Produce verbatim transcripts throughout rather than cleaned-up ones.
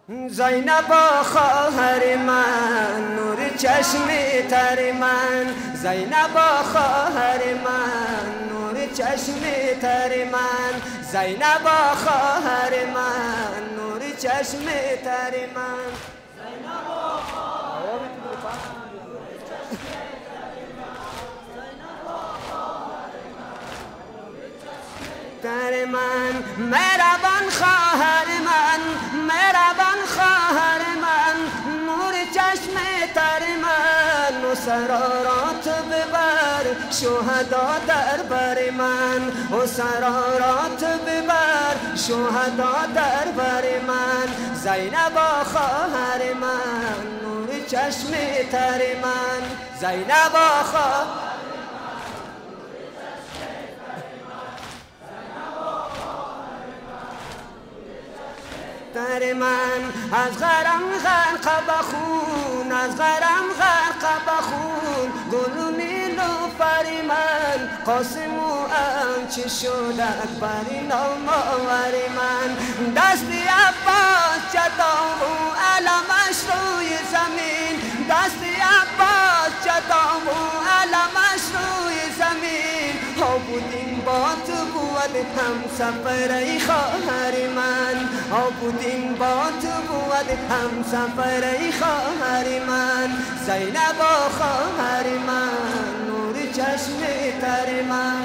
زینبا خواهر من، نور چشم تر من. زینبا خواهر من، نور چشم تر من. زینبا خواهر من، نور چشم تر من. تر من مهربان خواهر من، مهربان خواهر من، نور چشم تر من. و سرارات ببر شهدا در بر من، و سرارات ببر شهدا در بر من. زینبا خواهر من، نور چشم تر من. زینبا خواهر تر من. از غرم غرق بخون، از غرم غرق بخون. گل نیلوفر من، قاسم و آنچه شد اکبر نام آور من. دستی عباس جدا و علمش روی زمین، دستی عباس جدا و علمش روی زمین. ها بودیم با تو بود هم سفر خواهر من، ها بودیم با تو بود هم سفر خواهر من. زینبا خواهر من، نور چشم تر من.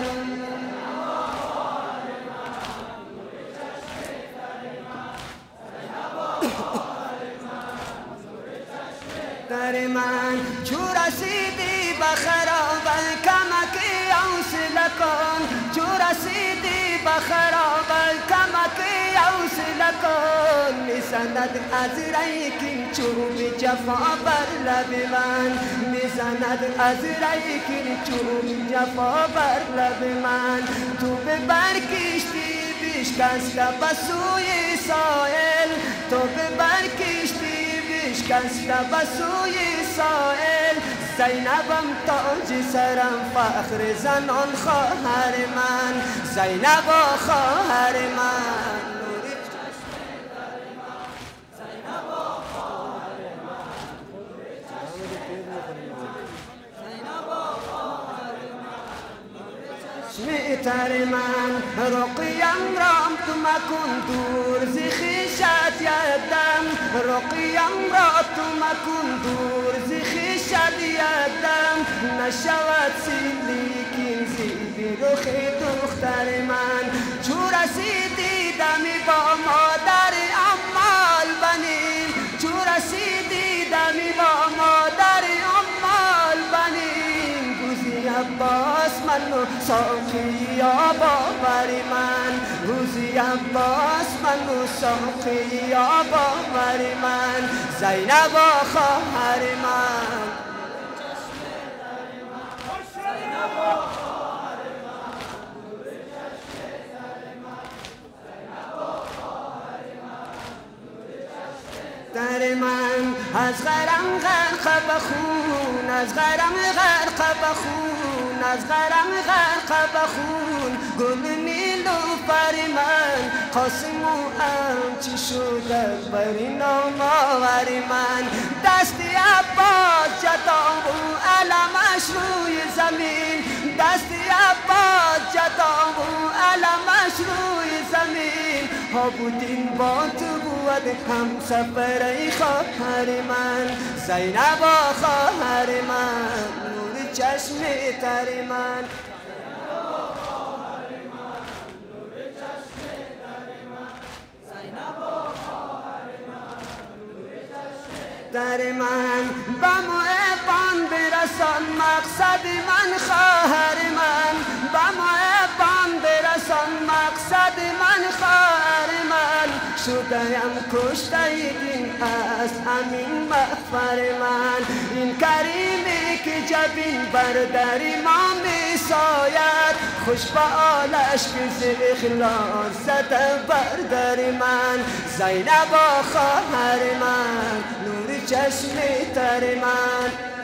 تر من چو رسیدی به خراب کمک حوصله کن، چو رسیدی به خراب کمک حوصله کن. میزند از ریکین چوب جفا بر لب من، میزند از ریکین چوب جفا بر لب من. تو ببر کشتی بشکسته به سوی ساحل، تو ببر کشتی بشکسته به سوی ساحل. زینبم تاج سرم فخر زنان خواهر من. زینبا خواهر من، نور چشم تر من. زینبا خواهر من، نور چشم زینبا خواهر من، نور چشم تر من. رقیم رام تو مکن دور ز خویشت یدم، رقیم را تو مکن دور ز خویشت یدم. نشود سیلیکین زیبی رخ دختر من. چو رسیدی دمی با مادر امال بنین، چو رسیدی دمی با مادر امال بنین. گوزی عباس منو ساقی باور من، گوزی عباس منو ساقی باور من. زینبا خواهر من، تر من. از غرم غرق بخون، از غرم غرق بخون، از غرم غرق بخون. گل نیلوفر من، قاسم و آنچه شد بر نام آور من. دستی عباس جدا و علمش روی زمین، دستی عباس جدا و علمش روی زمین. ها بودیم با تو بود هم سفر خواهر من. زینبا خواهر من، نور چشم تر من. تر من به محبان برسان مقصد من خواهر من، به محبان برسان مقصد من خواهر من. شده‌ام کشته دین از همین مغفر من. این کریمی که جبین بر در ما میساید، خوش به آلش که ز اخلاص زده بر در من. زینبا خواهر من، نور چشم تر من.